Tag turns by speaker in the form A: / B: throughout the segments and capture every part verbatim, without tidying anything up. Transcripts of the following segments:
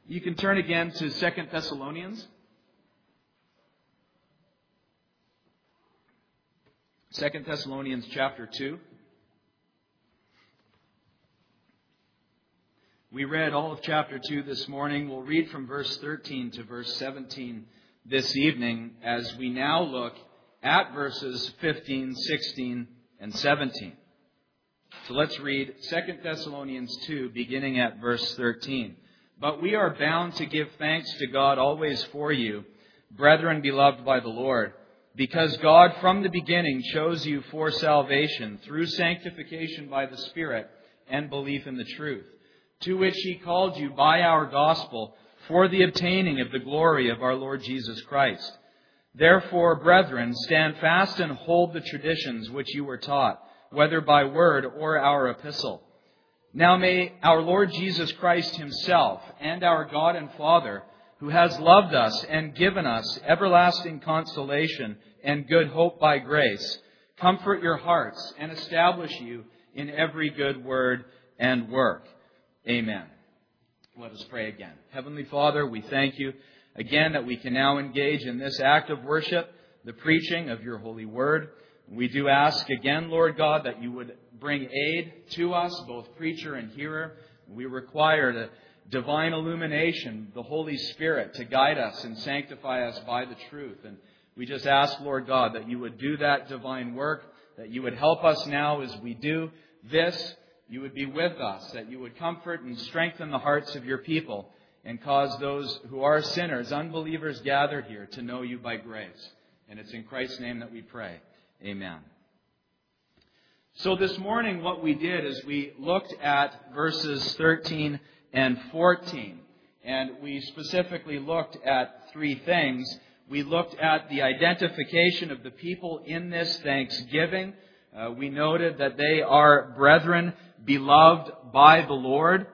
A: You can turn again to Second Thessalonians. Second Thessalonians chapter two. We read all of chapter two this morning. We'll read from verse thirteen to verse seventeen this evening as we now look at verses fifteen, sixteen, and seventeen. So let's read Second Thessalonians two, beginning at verse thirteen. But we are bound to give thanks to God always for you, brethren beloved by the Lord, because God from the beginning chose you for salvation through sanctification by the Spirit and belief in the truth, to which He called you by our gospel for the obtaining of the glory of our Lord Jesus Christ. Therefore, brethren, stand fast and hold the traditions which you were taught, whether by word or our epistle. Now may our Lord Jesus Christ Himself and our God and Father, who has loved us and given us everlasting consolation and good hope by grace, comfort your hearts and establish you in every good word and work. Amen. Let us pray again. Heavenly Father, we thank you again that we can now engage in this act of worship, the preaching of your holy word. We do ask again, Lord God, that you would bring aid to us, both preacher and hearer. We require the divine illumination, the Holy Spirit, to guide us and sanctify us by the truth. And we just ask, Lord God, that you would do that divine work, that you would help us now as we do this. You would be with us, that you would comfort and strengthen the hearts of your people and cause those who are sinners, unbelievers gathered here, to know you by grace. And it's in Christ's name that we pray. Amen. So this morning what we did is we looked at verses thirteen and fourteen. And we specifically looked at three things. We looked at the identification of the people in this thanksgiving. Uh, we noted that they are brethren beloved by the Lord.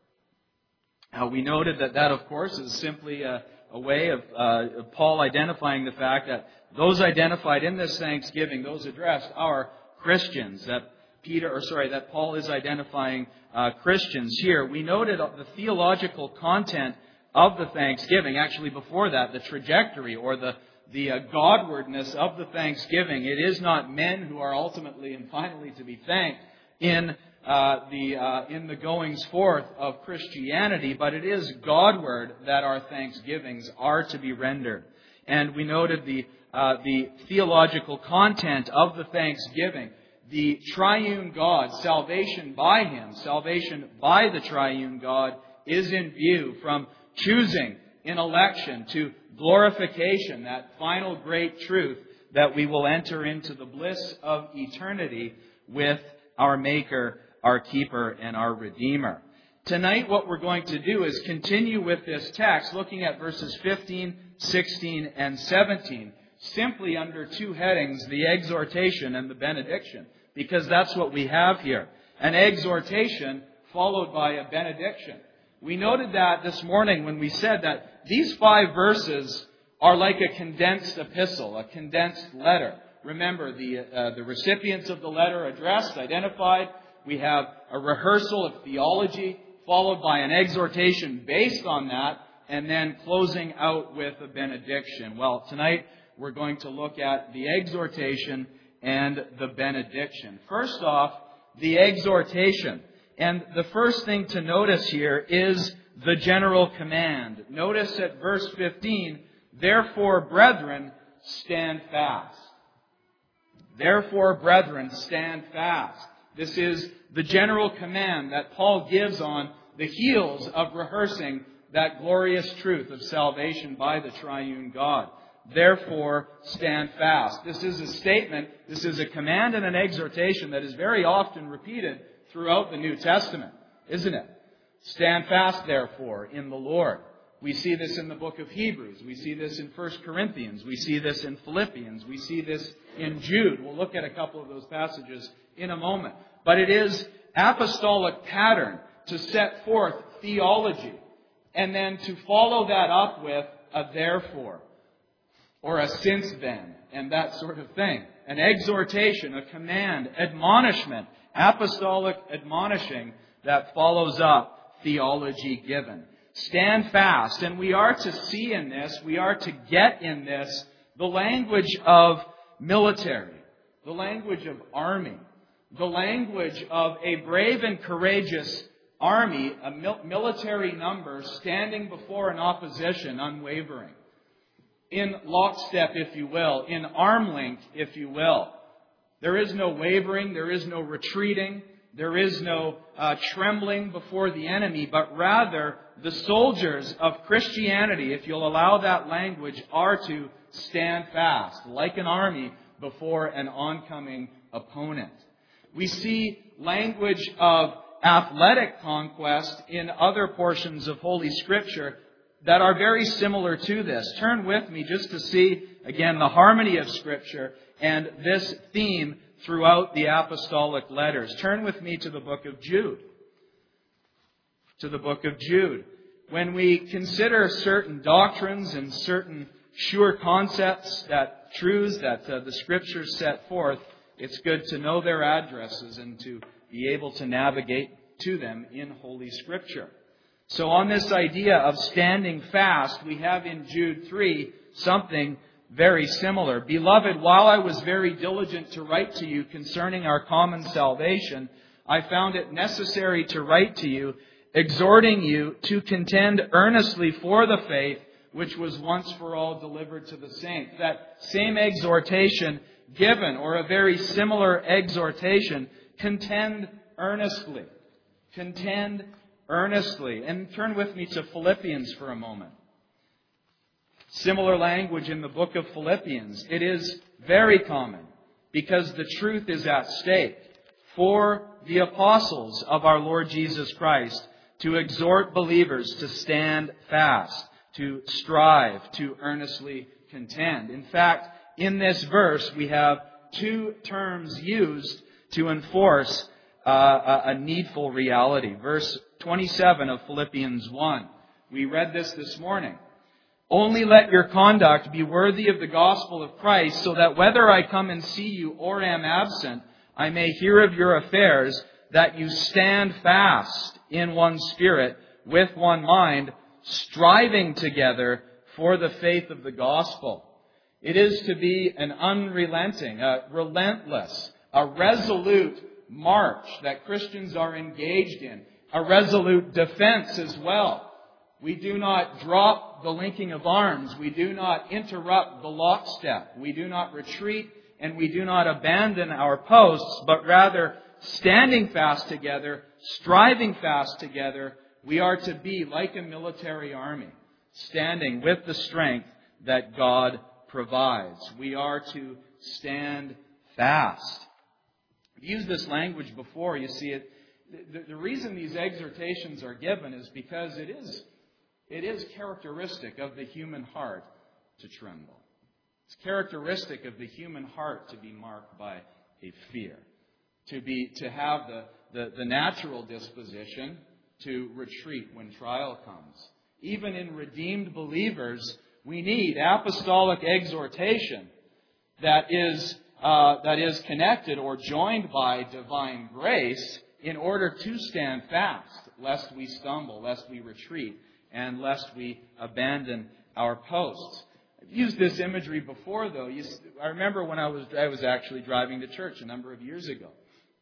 A: Uh, we noted that that, of course, is simply a, a way of, uh, of Paul identifying the fact that those identified in this thanksgiving, those addressed, are Christians. That Peter, or sorry, that Paul is identifying uh, Christians here. We noted the theological content of the thanksgiving. Actually, before that, the trajectory or the the uh, Godwardness of the thanksgiving. It is not men who are ultimately and finally to be thanked in uh, the uh, in the goings forth of Christianity, but it is Godward that our thanksgivings are to be rendered. And we noted the uh, the theological content of the thanksgiving. The triune God, salvation by Him, salvation by the triune God is in view, from choosing in election to glorification, that final great truth that we will enter into the bliss of eternity with our Maker, our Keeper, and our Redeemer. Tonight what we're going to do is continue with this text, looking at verses fifteen, sixteen, and seventeen, simply under two headings, the exhortation and the benediction, because that's what we have here. An exhortation followed by a benediction. We noted that this morning when we said that these five verses are like a condensed epistle, a condensed letter. Remember, the uh, the recipients of the letter addressed, identified. We have a rehearsal of theology, followed by an exhortation based on that, and then closing out with a benediction. Well, tonight we're going to look at the exhortation and the benediction. First off, the exhortation. And the first thing to notice here is the general command. Notice at verse fifteen, therefore, brethren, stand fast. Therefore, brethren, stand fast. This is the general command that Paul gives on the heels of rehearsing that glorious truth of salvation by the triune God. Therefore, stand fast. This is a statement, this is a command and an exhortation that is very often repeated throughout the New Testament, isn't it? Stand fast, therefore, in the Lord. We see this in the book of Hebrews. We see this in First Corinthians. We see this in Philippians. We see this in Jude. We'll look at a couple of those passages in a moment. But it is apostolic pattern to set forth theology and then to follow that up with a therefore or a since then and that sort of thing. An exhortation, a command, admonishment, apostolic admonishing that follows up theology given. stand fast. And we are to see in this, we are to get in this, the language of military, the language of army, the language of a brave and courageous army, a mil- military number standing before an opposition unwavering. In lockstep, if you will, in arm length, if you will. There is no wavering, there is no retreating, there is no uh, trembling before the enemy, but rather the soldiers of Christianity, if you'll allow that language, are to stand fast, like an army before an oncoming opponent. We see language of athletic conquest in other portions of Holy Scripture that are very similar to this. Turn with me just to see, again, the harmony of Scripture and this theme throughout the apostolic letters. Turn with me to the book of Jude. To the book of Jude. When we consider certain doctrines and certain sure concepts, that truths that uh, the Scriptures set forth, it's good to know their addresses and to be able to navigate to them in Holy Scripture. So on this idea of standing fast, we have in Jude three something very similar. Beloved, while I was very diligent to write to you concerning our common salvation, I found it necessary to write to you, exhorting you to contend earnestly for the faith which was once for all delivered to the saints. That same exhortation given, or a very similar exhortation, contend earnestly. Contend earnestly. And turn with me to Philippians for a moment. Similar language in the book of Philippians. It is very common because the truth is at stake for the apostles of our Lord Jesus Christ to exhort believers to stand fast, to strive, to earnestly contend. In fact, in this verse, we have two terms used to enforce uh, a, a needful reality. Verse twenty-seven of Philippians one. We read this this morning. Only let your conduct be worthy of the gospel of Christ, so that whether I come and see you or am absent, I may hear of your affairs, that you stand fast in one spirit, with one mind, striving together for the faith of the gospel. It is to be an unrelenting, a relentless, a resolute march that Christians are engaged in, a resolute defense as well. We do not drop the linking of arms. We do not interrupt the lockstep. We do not retreat and we do not abandon our posts, but rather standing fast together, striving fast together, we are to be like a military army, standing with the strength that God provides. We are to stand fast. I've used this language before. You see, it. The, the reason these exhortations are given is because it is, it is characteristic of the human heart to tremble. It's characteristic of the human heart to be marked by a fear, to be to have the, the, the natural disposition to retreat when trial comes. Even in redeemed believers, we need apostolic exhortation that is uh, that is connected or joined by divine grace in order to stand fast, lest we stumble, lest we retreat, and lest we abandon our posts. I've used this imagery before, though. You, I remember when I was I was actually driving to church a number of years ago.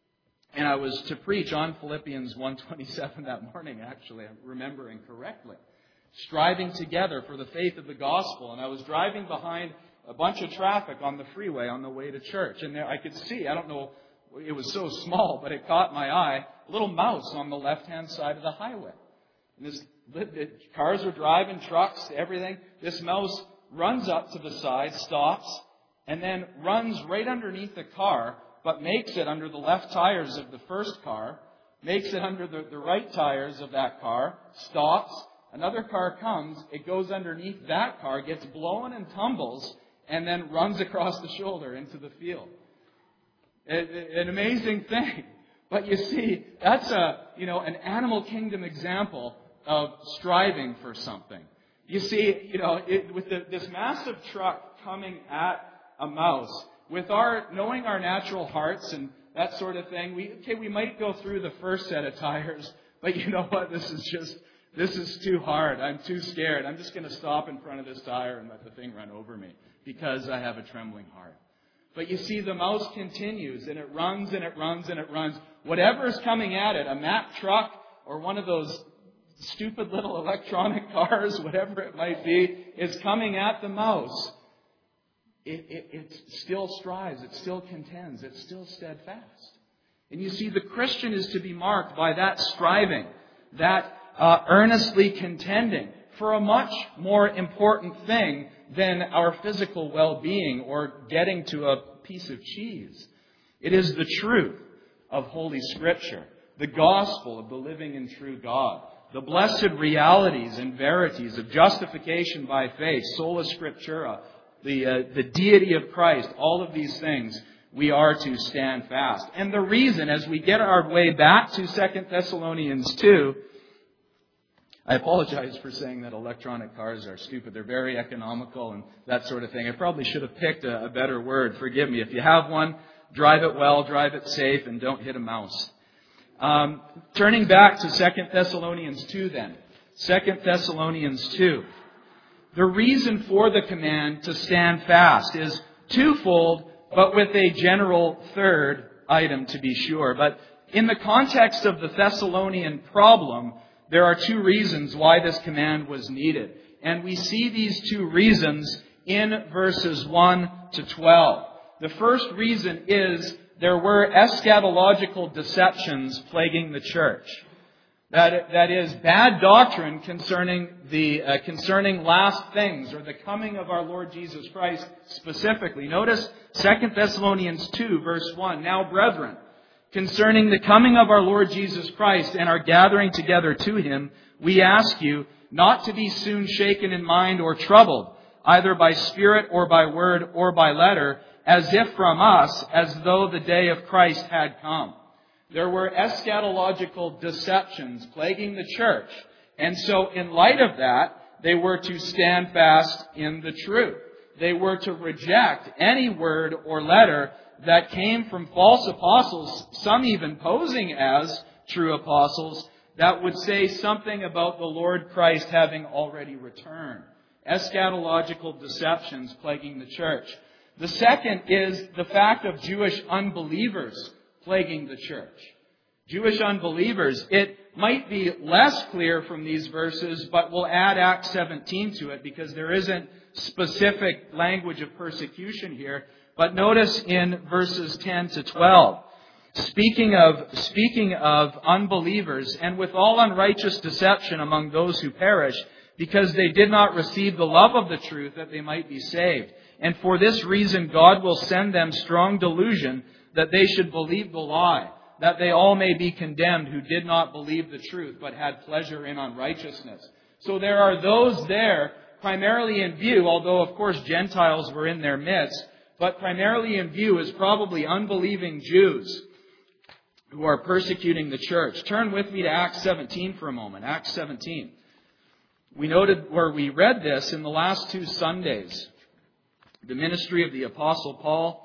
A: And I was to preach on Philippians one twenty-seven that morning, actually, I'm remembering correctly. Striving together for the faith of the gospel. And I was driving behind a bunch of traffic on the freeway on the way to church. And there I could see, I don't know, it was so small, but it caught my eye, a little mouse on the left-hand side of the highway. And this, the cars were driving, trucks, everything. This mouse runs up to the side, stops, and then runs right underneath the car, but makes it under the left tires of the first car, makes it under the, the right tires of that car, stops, another car comes, it goes underneath that car, gets blown and tumbles, and then runs across the shoulder into the field. An amazing thing. But you see, that's a, you know, an animal kingdom example of striving for something. You see, you know, it, with the, this massive truck coming at a mouse, with our knowing our natural hearts and that sort of thing, we okay, we might go through the first set of tires, but you know what? This is just This is too hard. I'm too scared. I'm just going to stop in front of this tire and let the thing run over me because I have a trembling heart. But you see, the mouse continues, and it runs and it runs and it runs. Whatever is coming at it, a Mack truck or one of those stupid little electronic cars, whatever it might be, is coming at the mouse. It, it, it still strives. It still contends. It's still steadfast. And you see, the Christian is to be marked by that striving, that uh, earnestly contending for a much more important thing than our physical well-being or getting to a piece of cheese. It is the truth of Holy Scripture, the gospel of the living and true God, the blessed realities and verities of justification by faith, sola scriptura, the, uh, the deity of Christ, all of these things we are to stand fast. And the reason, as we get our way back to Second Thessalonians two, I apologize for saying that electronic cars are stupid. They're very economical and that sort of thing. I probably should have picked a, a better word. Forgive me. If you have one, drive it well, drive it safe, and don't hit a mouse. Um, turning back to Second Thessalonians two then. Second Thessalonians two. The reason for the command to stand fast is twofold, but with a general third item to be sure. But in the context of the Thessalonian problem, there are two reasons why this command was needed. And we see these two reasons in verses one to twelve. The first reason is there were eschatological deceptions plaguing the church. That, that is, bad doctrine concerning the uh, concerning last things, or the coming of our Lord Jesus Christ specifically. Notice Second Thessalonians two, verse one. Now, brethren, concerning the coming of our Lord Jesus Christ and our gathering together to Him, we ask you not to be soon shaken in mind or troubled, either by spirit or by word or by letter, as if from us, as though the day of Christ had come. There were eschatological deceptions plaguing the church. And so in light of that, they were to stand fast in the truth. They were to reject any word or letter that came from false apostles, some even posing as true apostles, that would say something about the Lord Christ having already returned. Eschatological deceptions plaguing the church. The second is the fact of Jewish unbelievers plaguing the church. Jewish unbelievers. It might be less clear from these verses, but we'll add Acts seventeen to it because there isn't specific language of persecution here. But notice in verses ten to twelve, speaking of, speaking of unbelievers, and with all unrighteous deception among those who perish, because they did not receive the love of the truth that they might be saved. And for this reason God will send them strong delusion that they should believe the lie, that they all may be condemned who did not believe the truth, but had pleasure in unrighteousness. So there are those there, primarily in view, although of course Gentiles were in their midst, but primarily in view is probably unbelieving Jews who are persecuting the church. Turn with me to Acts seventeen for a moment. Acts seventeen. We noted where we read this in the last two Sundays. The ministry of the Apostle Paul.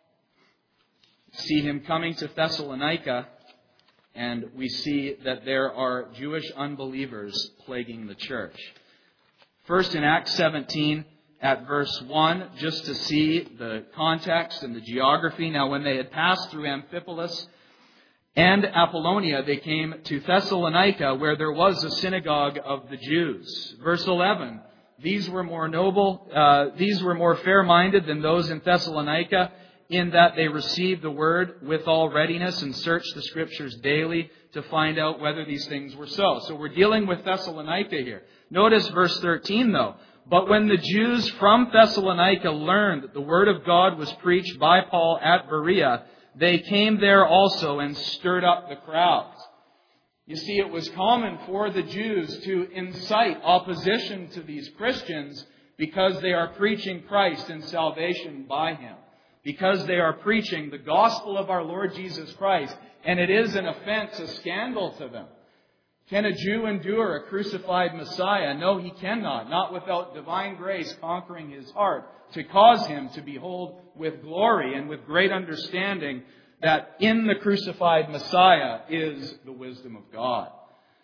A: See him coming to Thessalonica, and we see that there are Jewish unbelievers plaguing the church. First in Acts seventeen, at verse one, just to see the context and the geography. Now when they had passed through Amphipolis and Apollonia, they came to Thessalonica, where there was a synagogue of the Jews. Verse eleven, these were more noble, uh, these were more fair-minded than those in Thessalonica, in that they received the word with all readiness and searched the Scriptures daily to find out whether these things were so. So we're dealing with Thessalonica here. Notice verse thirteen though. But when the Jews from Thessalonica learned that the word of God was preached by Paul at Berea, they came there also and stirred up the crowds. You see, it was common for the Jews to incite opposition to these Christians because they are preaching Christ and salvation by Him. Because they are preaching the gospel of our Lord Jesus Christ, and it is an offense, a scandal to them. Can a Jew endure a crucified Messiah? No, he cannot, not without divine grace conquering his heart to cause him to behold with glory and with great understanding that in the crucified Messiah is the wisdom of God.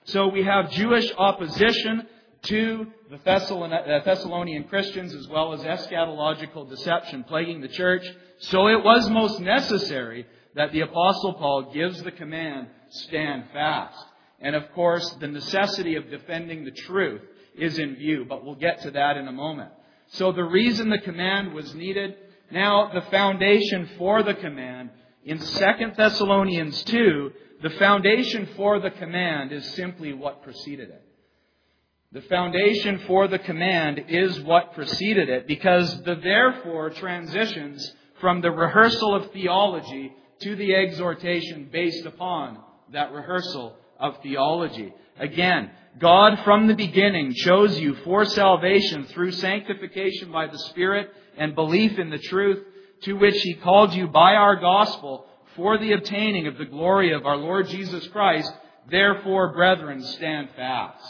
A: So we have Jewish opposition to the Thessalonian Christians, as well as eschatological deception plaguing the church. So it was most necessary that the Apostle Paul gives the command, stand fast. And of course, the necessity of defending the truth is in view, but we'll get to that in a moment. So the reason the command was needed, now the foundation for the command, in Second Thessalonians two, the foundation for the command is simply what preceded it. The foundation for the command is what preceded it, because the therefore transitions from the rehearsal of theology to the exhortation based upon that rehearsal of theology. Again, God from the beginning chose you for salvation through sanctification by the Spirit and belief in the truth, to which He called you by our gospel for the obtaining of the glory of our Lord Jesus Christ. Therefore, brethren, stand fast.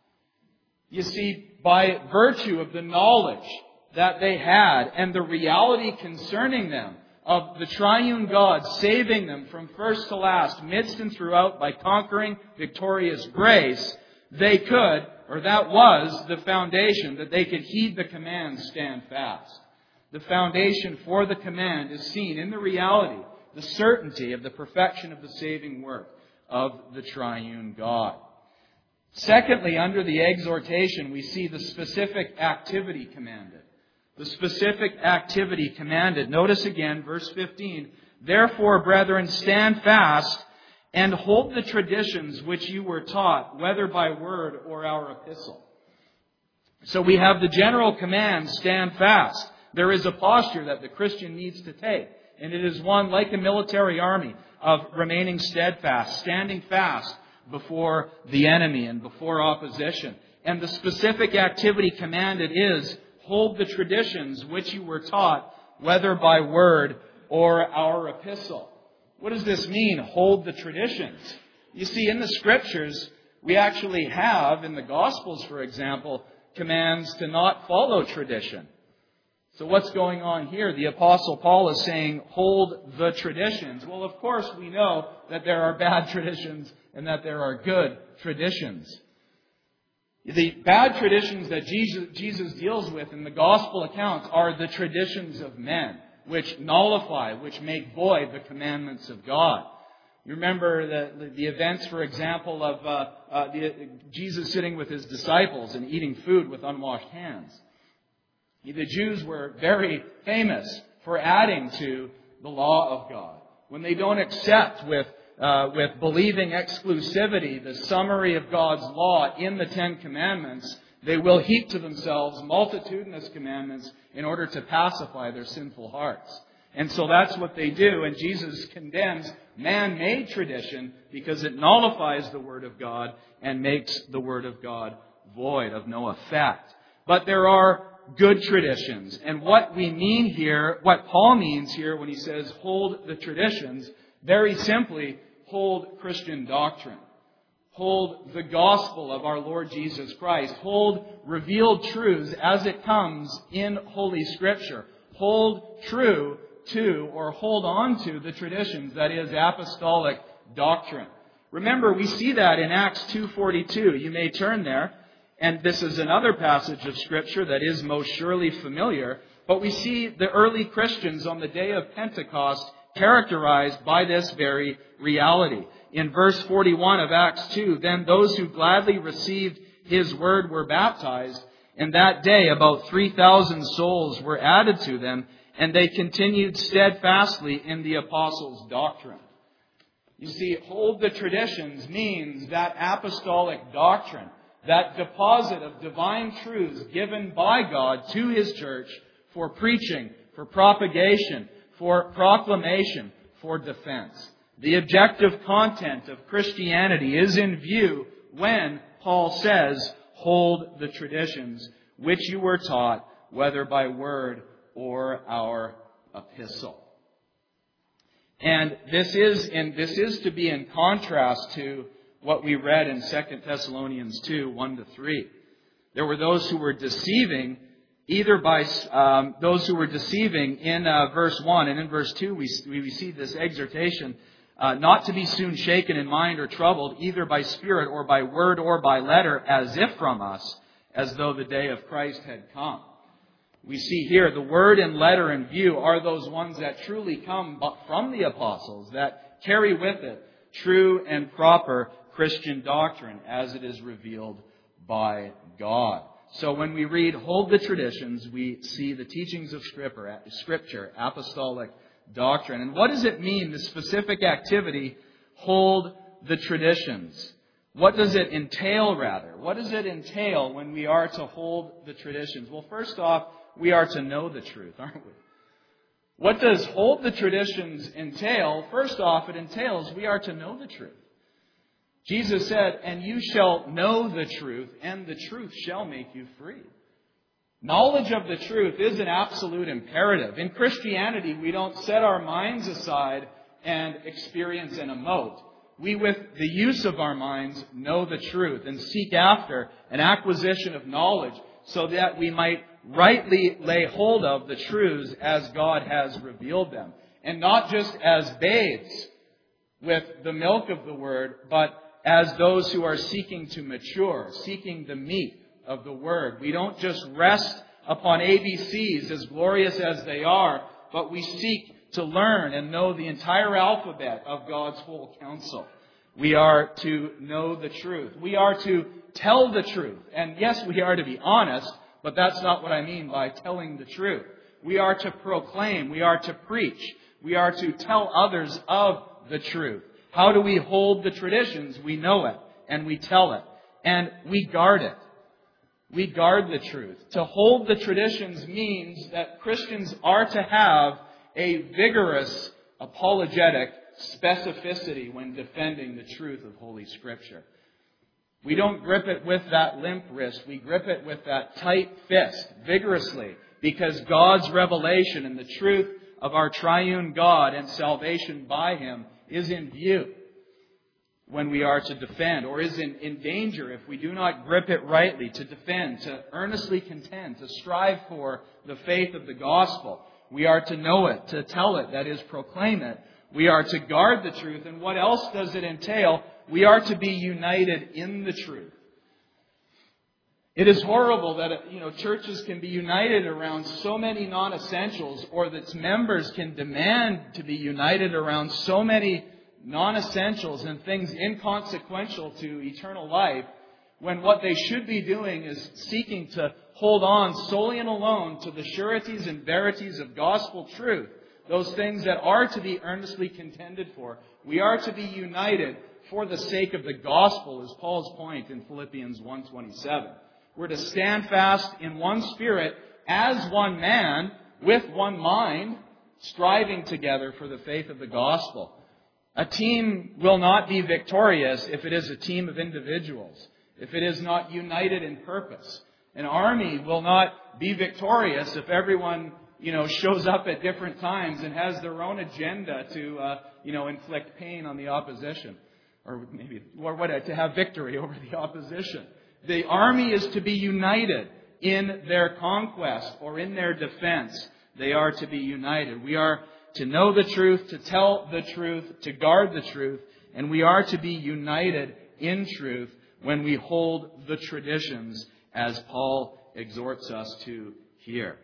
A: You see, by virtue of the knowledge that they had and the reality concerning them of the triune God saving them from first to last, midst and throughout, by conquering victorious grace, they could, or that was the foundation, that they could heed the command, stand fast. The foundation for the command is seen in the reality, the certainty of the perfection of the saving work of the triune God. Secondly, under the exhortation, we see the specific activity commanded. The specific activity commanded. Notice again, verse fifteen, therefore, brethren, stand fast and hold the traditions which you were taught, whether by word or our epistle. So we have the general command, stand fast. There is a posture that the Christian needs to take. And it is one, like a military army, of remaining steadfast, standing fast before the enemy and before opposition. And the specific activity commanded is, hold the traditions which you were taught, whether by word or our epistle. What does this mean, hold the traditions? You see, in the Scriptures, we actually have, in the Gospels, for example, commands to not follow tradition. So what's going on here? The Apostle Paul is saying, hold the traditions. Well, of course, we know that there are bad traditions and that there are good traditions. The bad traditions that Jesus, Jesus deals with in the Gospel accounts are the traditions of men, which nullify, which make void the commandments of God. You remember the, the events, for example, of uh, uh, the, Jesus sitting with His disciples and eating food with unwashed hands. The Jews were very famous for adding to the law of God. When they don't accept with uh, with believing exclusivity the summary of God's law in the Ten Commandments, they will heap to themselves multitudinous commandments in order to pacify their sinful hearts. And so that's what they do. And Jesus condemns man-made tradition because it nullifies the Word of God and makes the Word of God void, of no effect. But there are good traditions. And what we mean here, what Paul means here when he says hold the traditions, very simply, hold Christian doctrine. Hold the gospel of our Lord Jesus Christ. Hold revealed truths as it comes in Holy Scripture. Hold true to, or hold on to, the traditions, that is, apostolic doctrine. Remember, we see that in Acts two forty-two. You may turn there. And this is another passage of Scripture that is most surely familiar. But we see the early Christians on the day of Pentecost characterized by this very reality. In verse forty-one of Acts two, then those who gladly received His word were baptized, and that day about three thousand souls were added to them, and they continued steadfastly in the apostles' doctrine. You see, hold the traditions means that apostolic doctrine, that deposit of divine truths given by God to His church for preaching, for propagation, for proclamation, for defense. The objective content of Christianity is in view when Paul says, hold the traditions which you were taught, whether by word or our epistle. And this is, and this is to be in contrast to what we read in Second Thessalonians two, one to three. There were those who were deceiving, either by um, those who were deceiving in uh, verse one, and in verse two we, we see this exhortation Uh, not to be soon shaken in mind or troubled, either by spirit or by word or by letter, as if from us, as though the day of Christ had come. We see here the word and letter in view are those ones that truly come from the apostles, that carry with it true and proper Christian doctrine as it is revealed by God. So when we read, hold the traditions, we see the teachings of Scripture, apostolic doctrine. And what does it mean, the specific activity, hold the traditions? What does it entail, rather? What does it entail when we are to hold the traditions? Well, first off, we are to know the truth, aren't we? What does hold the traditions entail? First off, it entails we are to know the truth. Jesus said, and you shall know the truth, and the truth shall make you free. Knowledge of the truth is an absolute imperative. In Christianity, we don't set our minds aside and experience and emote. We, with the use of our minds, know the truth and seek after an acquisition of knowledge so that we might rightly lay hold of the truths as God has revealed them. And not just as babes with the milk of the Word, but as those who are seeking to mature, seeking the meat of the Word. We don't just rest upon A B Cs, as glorious as they are, but we seek to learn and know the entire alphabet of God's whole counsel. We are to know the truth. We are to tell the truth. And yes, we are to be honest, but that's not what I mean by telling the truth. We are to proclaim. We are to preach. We are to tell others of the truth. How do we hold the traditions? We know it, and we tell it, and we guard it. We guard the truth. To hold the traditions means that Christians are to have a vigorous apologetic specificity when defending the truth of Holy Scripture. We don't grip it with that limp wrist. We grip it with that tight fist, vigorously, because God's revelation and the truth of our triune God and salvation by Him is in view when we are to defend, or is in, in danger if we do not grip it rightly, to defend, to earnestly contend, to strive for the faith of the gospel. We are to know it, to tell it, that is, proclaim it. We are to guard the truth. And what else does it entail? We are to be united in the truth. It is horrible that, you know, churches can be united around so many non-essentials, or that its members can demand to be united around so many non-essentials and things inconsequential to eternal life, when what they should be doing is seeking to hold on solely and alone to the sureties and verities of gospel truth, those things that are to be earnestly contended for. We are to be united for the sake of the gospel, is Paul's point in Philippians one twenty-seven. We're to stand fast in one spirit, as one man, with one mind, striving together for the faith of the gospel. A team will not be victorious if it is a team of individuals, if it is not united in purpose. An army will not be victorious if everyone, you know, shows up at different times and has their own agenda to, uh, you know, inflict pain on the opposition, or maybe, or what, to have victory over the opposition. The army is to be united in their conquest or in their defense. They are to be united. We are to know the truth, to tell the truth, to guard the truth, and we are to be united in truth when we hold the traditions, as Paul exhorts us to here.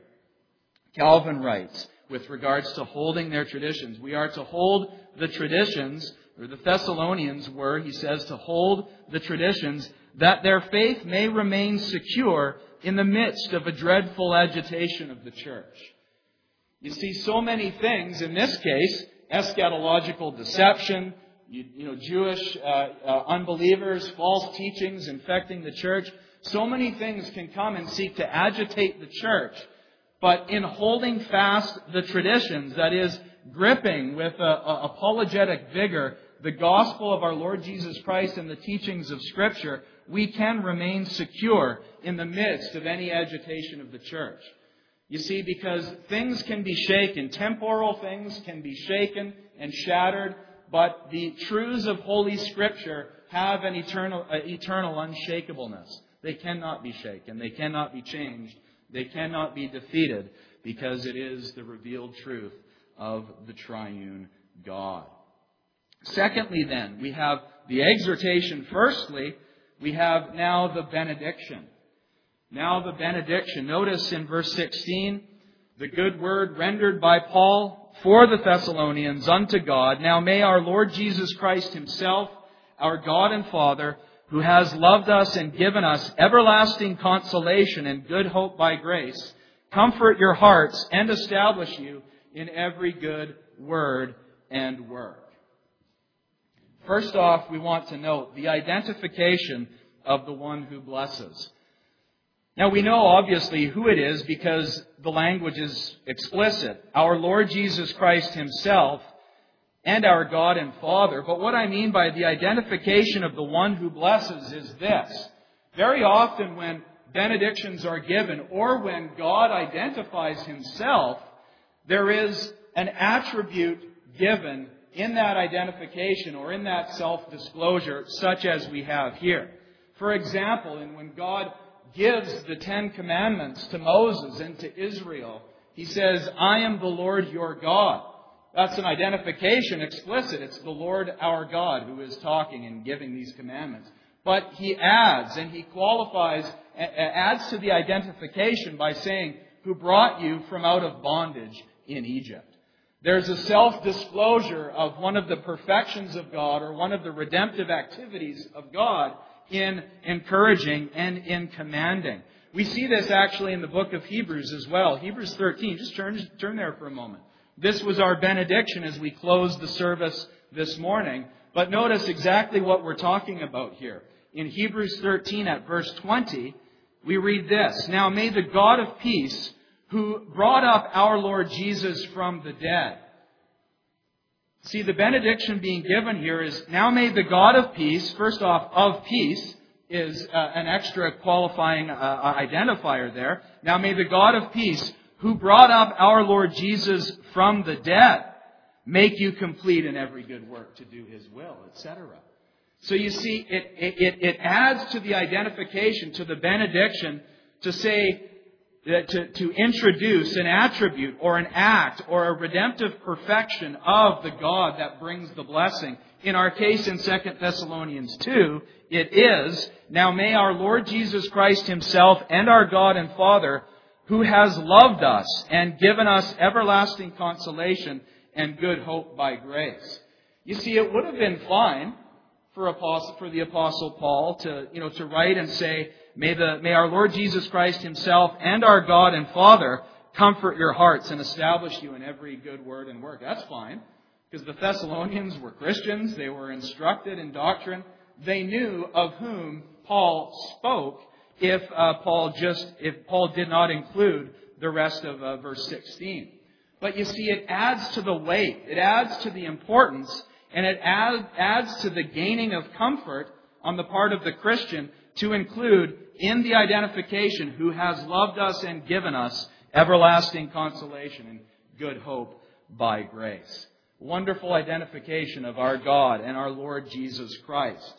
A: Calvin writes, with regards to holding their traditions, we are to hold the traditions, or the Thessalonians were, he says, to hold the traditions, that their faith may remain secure in the midst of a dreadful agitation of the church. You see, so many things, in this case, eschatological deception, you, you know, Jewish uh, uh, unbelievers, false teachings infecting the church. So many things can come and seek to agitate the church. But in holding fast the traditions, that is, gripping with a, a apologetic vigor the gospel of our Lord Jesus Christ and the teachings of Scripture, we can remain secure in the midst of any agitation of the church. You see, because things can be shaken, temporal things can be shaken and shattered, but the truths of Holy Scripture have an eternal, uh, eternal unshakableness. They cannot be shaken. They cannot be changed. They cannot be defeated, because it is the revealed truth of the triune God. Secondly, then, we have the exhortation. Firstly, we have now the benediction. Now the benediction. Notice in verse sixteen, the good word rendered by Paul for the Thessalonians unto God. Now may our Lord Jesus Christ himself, our God and Father, who has loved us and given us everlasting consolation and good hope by grace, comfort your hearts and establish you in every good word and work. First off, we want to note the identification of the one who blesses. Now we know obviously who it is because the language is explicit. Our Lord Jesus Christ himself and our God and Father. But what I mean by the identification of the one who blesses is this. Very often when benedictions are given or when God identifies himself, there is an attribute given in that identification or in that self-disclosure such as we have here. For example, and when God gives the Ten Commandments to Moses and to Israel, he says, I am the Lord your God. That's an identification explicit. It's the Lord our God who is talking and giving these commandments. But he adds and he qualifies, adds to the identification by saying, who brought you from out of bondage in Egypt. There's a self-disclosure of one of the perfections of God or one of the redemptive activities of God in encouraging and in commanding. We see this actually in the book of Hebrews as well. Hebrews thirteen. Just turn, turn there for a moment. This was our benediction as we closed the service this morning. But notice exactly what we're talking about here. In Hebrews thirteen at verse twenty, we read this. Now may the God of peace, who brought up our Lord Jesus from the dead. See, the benediction being given here is, now may the God of peace, first off, of peace, is uh, an extra qualifying uh, identifier there. Now may the God of peace, who brought up our Lord Jesus from the dead, make you complete in every good work to do his will, et cetera. So you see, it, it, it adds to the identification, to the benediction, to say, To, to introduce an attribute or an act or a redemptive perfection of the God that brings the blessing. In our case in Second Thessalonians two, it is, now may our Lord Jesus Christ himself and our God and Father, who has loved us and given us everlasting consolation and good hope by grace. You see, it would have been fine for apostle, for the Apostle Paul to, you know, to write and say, May the may our Lord Jesus Christ himself and our God and Father comfort your hearts and establish you in every good word and work. That's fine, because the Thessalonians were Christians. They were instructed in doctrine. They knew of whom Paul spoke if uh, Paul just if Paul did not include the rest of uh, verse sixteen. But you see, it adds to the weight. It adds to the importance, and it add, adds to the gaining of comfort on the part of the Christian to include in the identification who has loved us and given us everlasting consolation and good hope by grace. Wonderful identification of our God and our Lord Jesus Christ.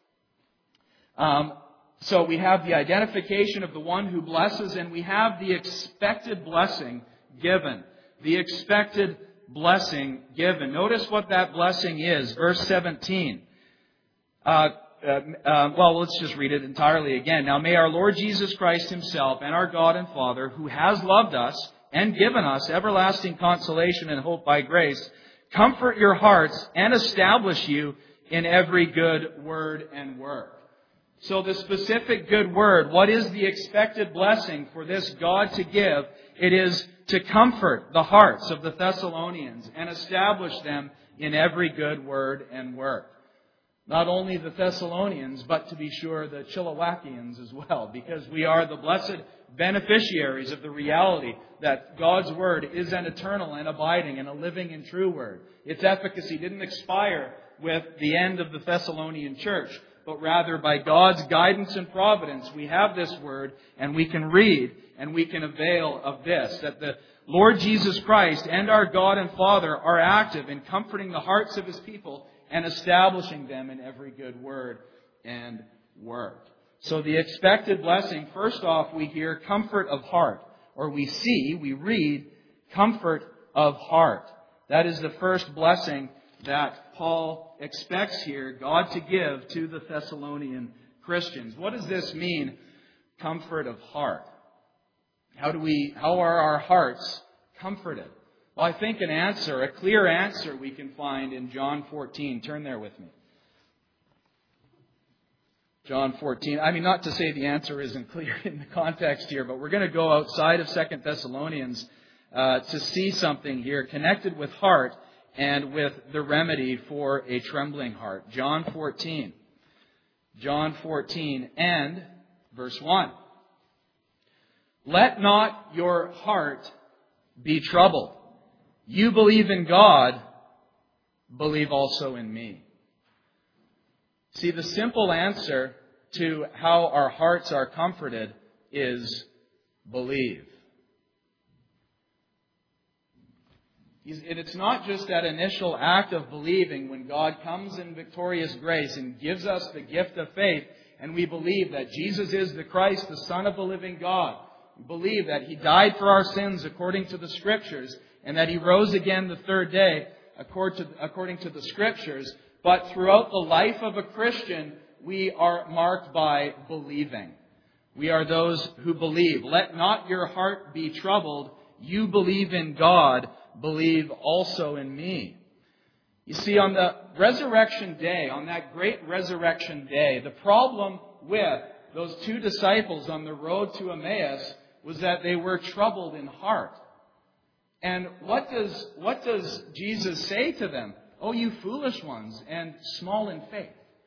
A: Um, so we have the identification of the one who blesses, and we have the expected blessing given. The expected blessing given. Notice what that blessing is. Verse seventeen. Uh, Uh, uh, well, let's just read it entirely again. Now may our Lord Jesus Christ himself and our God and Father, who has loved us and given us everlasting consolation and hope by grace, comfort your hearts and establish you in every good word and work. So the specific good word, what is the expected blessing for this God to give? It is to comfort the hearts of the Thessalonians and establish them in every good word and work. Not only the Thessalonians, but to be sure the Chilliwackians as well, because we are the blessed beneficiaries of the reality that God's Word is an eternal and abiding and a living and true Word. Its efficacy didn't expire with the end of the Thessalonian church, but rather by God's guidance and providence, we have this Word and we can read and we can avail of this, that the Lord Jesus Christ and our God and Father are active in comforting the hearts of his people and establishing them in every good word and work. So the expected blessing, first off, we hear comfort of heart. Or we see, we read, comfort of heart. That is the first blessing that Paul expects here God to give to the Thessalonian Christians. What does this mean? Comfort of heart. How do we, how are our hearts comforted? Well, I think an answer, a clear answer we can find in John fourteen. Turn there with me. John fourteen. I mean, not to say the answer isn't clear in the context here, but we're going to go outside of Second Thessalonians uh, to see something here connected with heart and with the remedy for a trembling heart. John fourteen. John fourteen and verse one. Let not your heart be troubled. You believe in God, believe also in me. See, the simple answer to how our hearts are comforted is believe. And it's not just that initial act of believing when God comes in victorious grace and gives us the gift of faith, and we believe that Jesus is the Christ, the Son of the living God. We believe that He died for our sins according to the Scriptures, and that He rose again the third day according to the Scriptures. But throughout the life of a Christian, we are marked by believing. We are those who believe. Let not your heart be troubled. You believe in God, believe also in me. You see, on the resurrection day, on that great resurrection day, the problem with those two disciples on the road to Emmaus was that they were troubled in heart. And what does, what does Jesus say to them? Oh, you foolish ones and small in faith.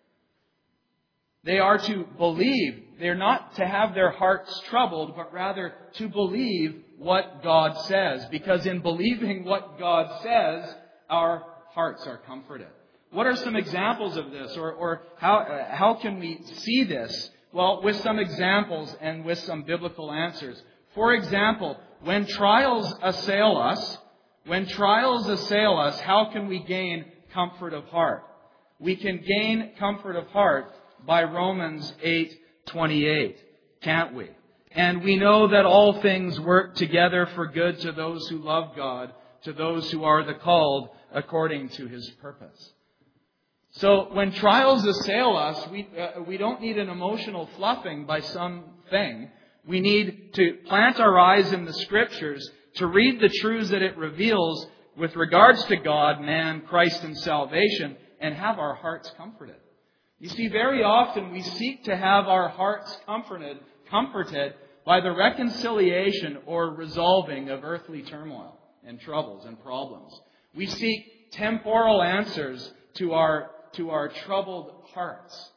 A: They are to believe. They're not to have their hearts troubled, but rather to believe what God says. Because in believing what God says, our hearts are comforted. What are some examples of this? Or, or how, uh, how can we see this? Well, with some examples and with some biblical answers. For example, when trials assail us, when trials assail us, how can we gain comfort of heart? We can gain comfort of heart by Romans eight twenty-eight, can't we? And we know that all things work together for good to those who love God, to those who are the called according to His purpose. So when trials assail us, we, uh, we don't need an emotional fluffing by something. We need to plant our eyes in the Scriptures to read the truths that it reveals with regards to God, man, Christ, and salvation, and have our hearts comforted. You see, very often we seek to have our hearts comforted, comforted by the reconciliation or resolving of earthly turmoil and troubles and problems. We seek temporal answers to our, to our troubled hearts.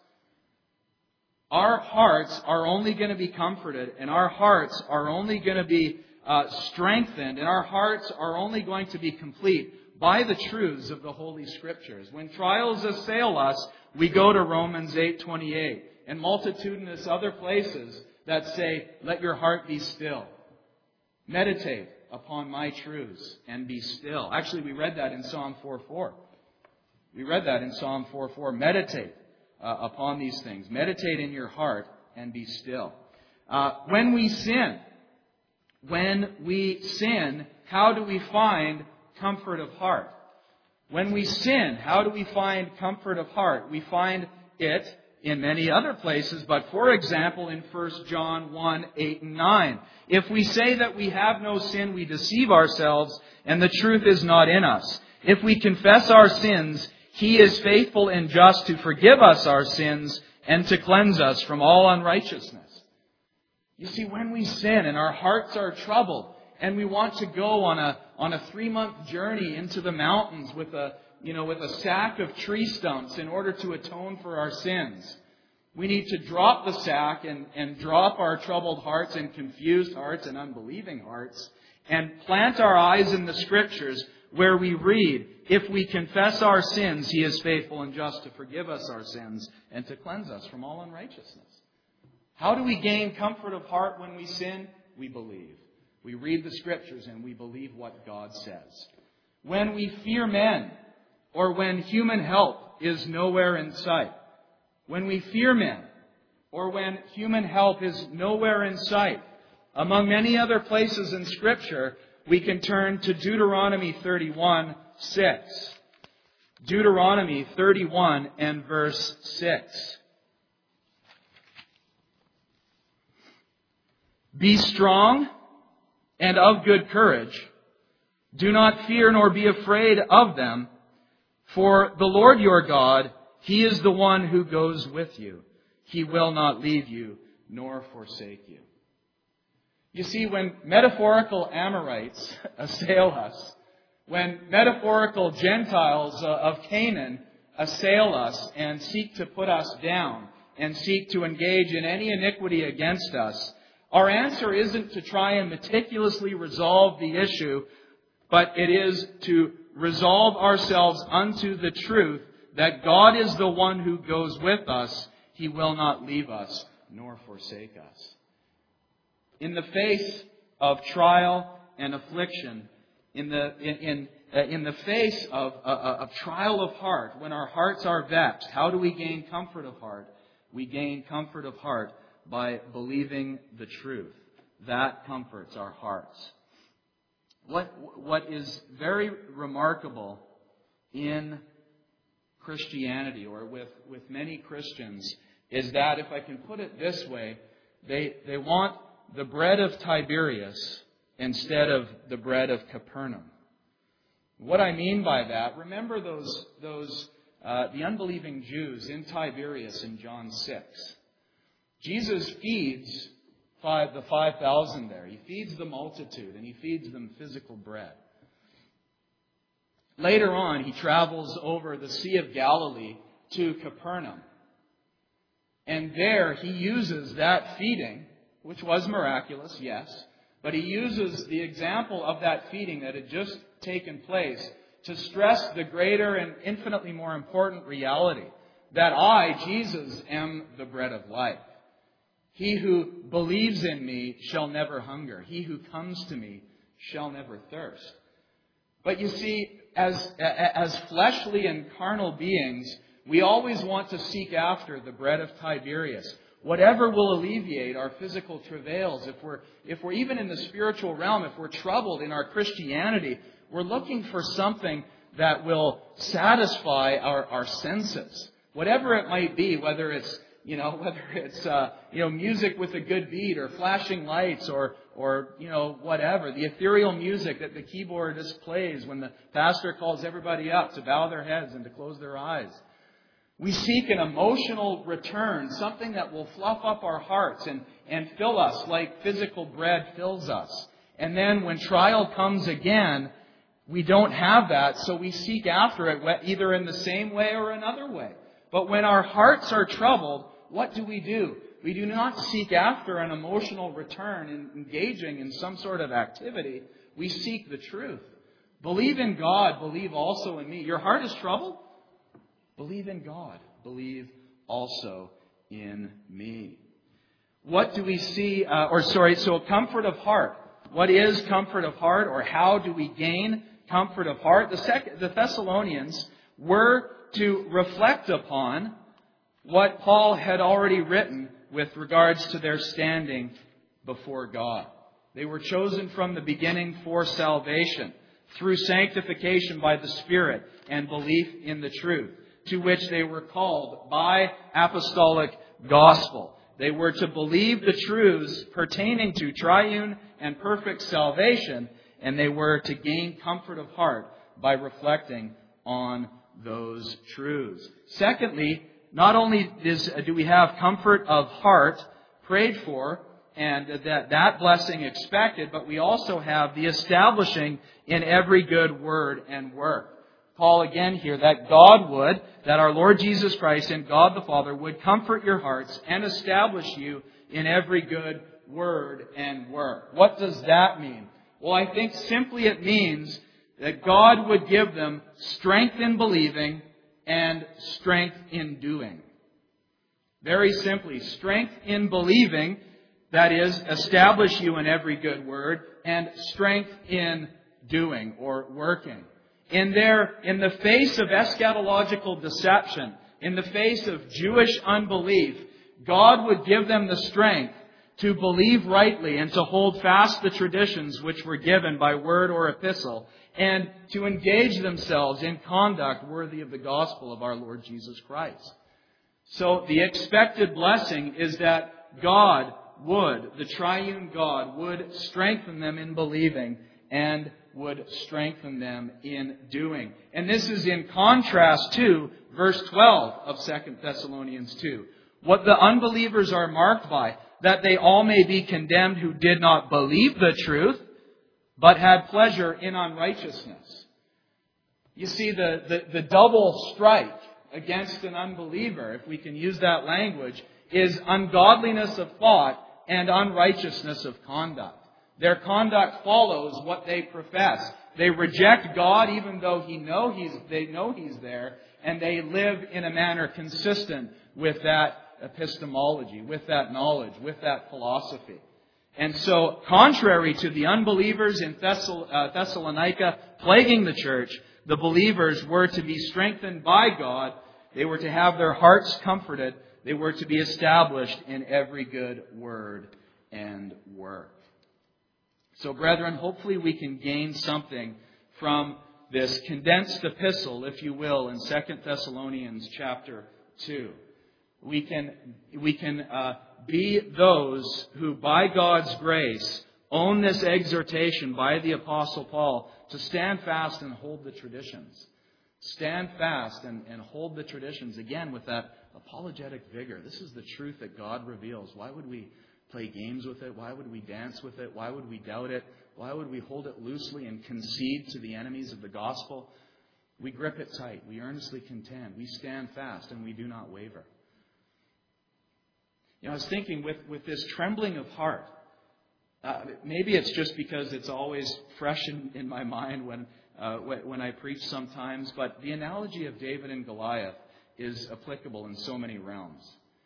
A: Our hearts are only going to be comforted, and our hearts are only going to be uh, strengthened, and our hearts are only going to be complete by the truths of the Holy Scriptures. When trials assail us, we go to Romans eight twenty-eight and multitudinous other places that say, let your heart be still. Meditate upon my truths and be still. Actually, we read that in Psalm four four. We read that in Psalm four four. Meditate uh, upon these things. Meditate in your heart and be still. Uh, when we sin, when we sin, how do we find comfort of heart? When we sin, how do we find comfort of heart? We find it in many other places, but for example, in First John one, eight and nine. If we say that we have no sin, we deceive ourselves, and the truth is not in us. If we confess our sins, He is faithful and just to forgive us our sins and to cleanse us from all unrighteousness. You see, when we sin and our hearts are troubled, and we want to go on a on a three-month journey into the mountains with a you know with a sack of tree stumps in order to atone for our sins, we need to drop the sack and, and drop our troubled hearts and confused hearts and unbelieving hearts and plant our eyes in the Scriptures where we read, if we confess our sins, He is faithful and just to forgive us our sins and to cleanse us from all unrighteousness. How do we gain comfort of heart when we sin? We believe. We read the Scriptures and we believe what God says. When we fear men, or when human help is nowhere in sight, when we fear men, or when human help is nowhere in sight, among many other places in Scripture, we can turn to Deuteronomy thirty-one, six. Deuteronomy thirty-one and verse six. Be strong and of good courage. Do not fear nor be afraid of them, for the Lord your God, He is the one who goes with you. He will not leave you nor forsake you. You see, when metaphorical Amorites assail us, when metaphorical Gentiles of Canaan assail us and seek to put us down and seek to engage in any iniquity against us, our answer isn't to try and meticulously resolve the issue, but it is to resolve ourselves unto the truth that God is the one who goes with us. He will not leave us nor forsake us. In the face of trial and affliction, in the in in, uh, in the face of a uh, uh, trial of heart, when our hearts are vexed, how do we gain comfort of heart? We gain comfort of heart by believing the truth. That comforts our hearts. What what is very remarkable in Christianity, or with, with many Christians, is that, if I can put it this way, they they want the bread of Tiberias instead of the bread of Capernaum. What I mean by that, remember those those uh, the unbelieving Jews in Tiberias in John six. Jesus feeds five, the five thousand there. He feeds the multitude, and He feeds them physical bread. Later on, He travels over the Sea of Galilee to Capernaum. And there He uses that feeding, which was miraculous, yes, but He uses the example of that feeding that had just taken place to stress the greater and infinitely more important reality that I, Jesus, am the bread of life. He who believes in me shall never hunger. He who comes to me shall never thirst. But you see, as, as fleshly and carnal beings, we always want to seek after the bread of Tiberias. Whatever will alleviate our physical travails. If we're, if we're even in the spiritual realm, if we're troubled in our Christianity, we're looking for something that will satisfy our, our senses. Whatever it might be, whether it's You know, whether it's, uh, you know, music with a good beat or flashing lights or, or, you know, whatever. The ethereal music that the keyboardist plays when the pastor calls everybody up to bow their heads and to close their eyes. We seek an emotional return, something that will fluff up our hearts and, and fill us like physical bread fills us. And then when trial comes again, we don't have that, so we seek after it either in the same way or another way. But when our hearts are troubled, what do we do? We do not seek after an emotional return in engaging in some sort of activity. We seek the truth. Believe in God. Believe also in me. Your heart is troubled? Believe in God. Believe also in me. What do we see? Uh, or sorry, so comfort of heart. What is comfort of heart, or how do we gain comfort of heart? The, sec- the Thessalonians were to reflect upon what Paul had already written with regards to their standing before God. They were chosen from the beginning for salvation, through sanctification by the Spirit and belief in the truth, to which they were called by apostolic gospel. They were to believe the truths pertaining to triune and perfect salvation, and they were to gain comfort of heart by reflecting on those truths. Secondly, not only is, do we have comfort of heart prayed for and that, that blessing expected, but we also have the establishing in every good word and work. Paul again here, that God would, that our Lord Jesus Christ and God the Father would comfort your hearts and establish you in every good word and work. What does that mean? Well, I think simply it means that God would give them strength in believing and strength in doing. Very simply, strength in believing, that is, establish you in every good word, and strength in doing or working. In their, in the face of eschatological deception, in the face of Jewish unbelief, God would give them the strength to believe rightly and to hold fast the traditions which were given by word or epistle, and to engage themselves in conduct worthy of the gospel of our Lord Jesus Christ. So the expected blessing is that God would, the triune God, would strengthen them in believing and would strengthen them in doing. And this is in contrast to verse twelve of Second Thessalonians two. What the unbelievers are marked by, that they all may be condemned who did not believe the truth, but had pleasure in unrighteousness. You see, the, the, the double strike against an unbeliever, if we can use that language, is ungodliness of thought and unrighteousness of conduct. Their conduct follows what they profess. They reject God even though he know he's, they know He's there, and they live in a manner consistent with that epistemology, with that knowledge, with that philosophy. And so, contrary to the unbelievers in Thessal, uh, Thessalonica plaguing the church, the believers were to be strengthened by God. They were to have their hearts comforted. They were to be established in every good word and work. So, brethren, hopefully we can gain something from this condensed epistle, if you will, in Second Thessalonians chapter two. We can, we can uh, be those who, by God's grace, own this exhortation by the Apostle Paul to stand fast and hold the traditions. Stand fast and, and hold the traditions, again, with that apologetic vigor. This is the truth that God reveals. Why would we play games with it? Why would we dance with it? Why would we doubt it? Why would we hold it loosely and concede to the enemies of the gospel? We grip it tight. We earnestly contend. We stand fast and we do not waver. You know, I was thinking with, with this trembling of heart, uh, maybe it's just because it's always fresh in, in my mind when, uh, when I preach sometimes, but the analogy of David and Goliath is applicable in so many realms.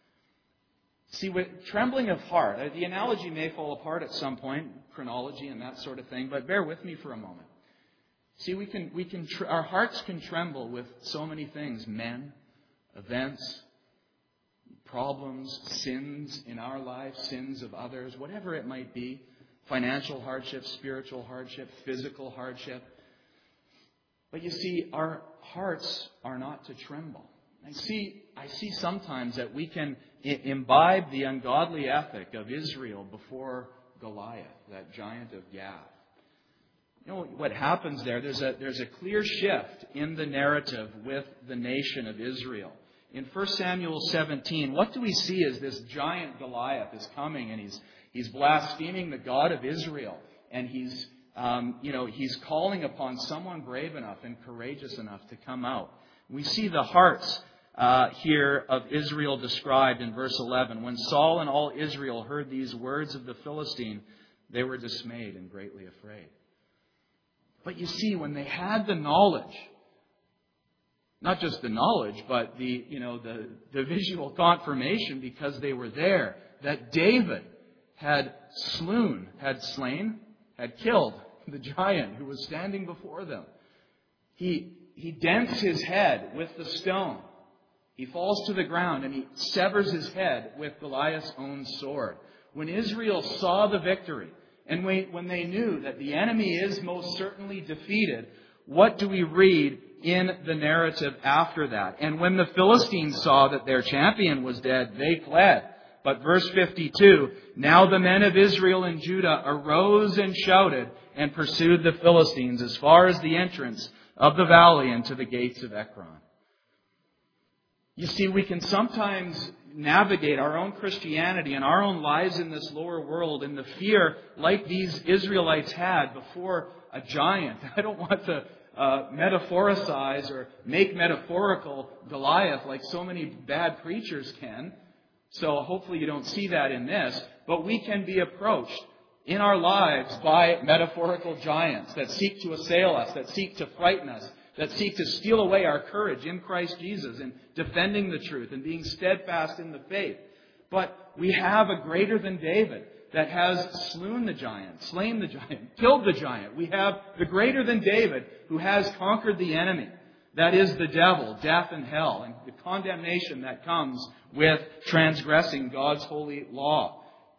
A: See, with trembling of heart, the analogy may fall apart at some point, chronology and that sort of thing, but bear with me for a moment. See, we can, we can, tr- our hearts can tremble with so many things: men, events, problems, sins in our lives, sins of others, whatever it might be, financial hardship, spiritual hardship, physical hardship. But you see, our hearts are not to tremble. I see, I see sometimes that we can imbibe the ungodly ethic of Israel before Goliath, that giant of Gath. You know what happens there? There's a, there's a clear shift in the narrative with the nation of Israel. In First Samuel seventeen, what do we see as this giant Goliath is coming, and he's he's blaspheming the God of Israel, and he's um, you know he's calling upon someone brave enough and courageous enough to come out. We see the hearts uh, here of Israel described in verse eleven. When Saul and all Israel heard these words of the Philistine, they were dismayed and greatly afraid. But you see, when they had the knowledge, not just the knowledge, but the, you know, the, the visual confirmation, because they were there, that David had slewn, had slain, had killed the giant who was standing before them. He, he dents his head with the stone. He falls to the ground and he severs his head with Goliath's own sword. When Israel saw the victory, and when they knew that the enemy is most certainly defeated, what do we read in the narrative after that? And when the Philistines saw that their champion was dead, they fled. But verse fifty-two, now the men of Israel and Judah arose and shouted and pursued the Philistines as far as the entrance of the valley and to the gates of Ekron. You see, we can sometimes navigate our own Christianity and our own lives in this lower world in the fear like these Israelites had before a giant. I don't want to uh, metaphoricize or make metaphorical Goliath like so many bad preachers can. So hopefully you don't see that in this. But we can be approached in our lives by metaphorical giants that seek to assail us, that seek to frighten us, that seek to steal away our courage in Christ Jesus in defending the truth and being steadfast in the faith. But we have a greater than David that has slewn the giant, slain the giant, killed the giant. We have the greater than David who has conquered the enemy. That is the devil, death, and hell, and the condemnation that comes with transgressing God's holy law.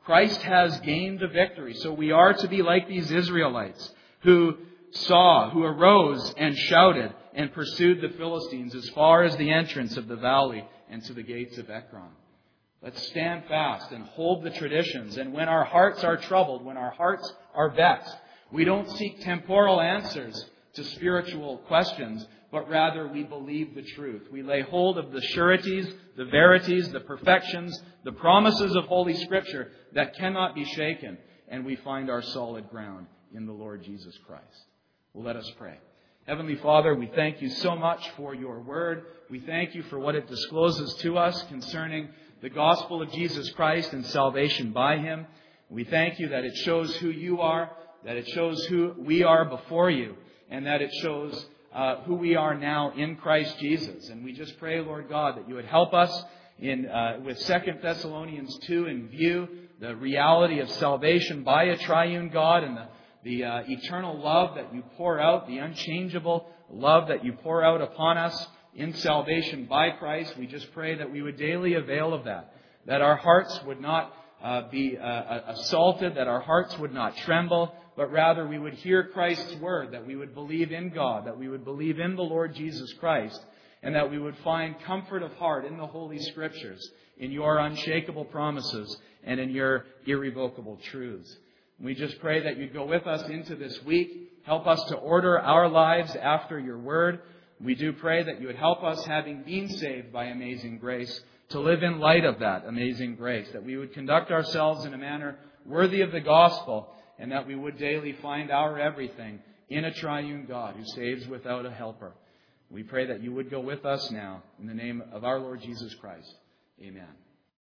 A: Christ has gained the victory. So we are to be like these Israelites who saw, who arose and shouted and pursued the Philistines as far as the entrance of the valley and to the gates of Ekron. Let's stand fast and hold the traditions. And when our hearts are troubled, when our hearts are vexed, we don't seek temporal answers to spiritual questions, but rather we believe the truth. We lay hold of the sureties, the verities, the perfections, the promises of Holy Scripture that cannot be shaken, and we find our solid ground in the Lord Jesus Christ. Well, let us pray. Heavenly Father, we thank you so much for your word. We thank you for what it discloses to us concerning the gospel of Jesus Christ and salvation by Him. We thank you that it shows who you are, that it shows who we are before you, and that it shows uh, who we are now in Christ Jesus. And we just pray, Lord God, that you would help us in uh, with Second Thessalonians two in view, the reality of salvation by a triune God and the The uh, eternal love that you pour out, the unchangeable love that you pour out upon us in salvation by Christ. We just pray that we would daily avail of that, that our hearts would not uh, be uh, assaulted, that our hearts would not tremble, but rather we would hear Christ's word, that we would believe in God, that we would believe in the Lord Jesus Christ, and that we would find comfort of heart in the Holy Scriptures, in your unshakable promises, and in your irrevocable truths. We just pray that you'd go with us into this week. Help us to order our lives after your word. We do pray that you would help us, having been saved by amazing grace, to live in light of that amazing grace, that we would conduct ourselves in a manner worthy of the gospel, and that we would daily find our everything in a triune God who saves without a helper. We pray that you would go with us now. In the name of our Lord Jesus Christ. Amen.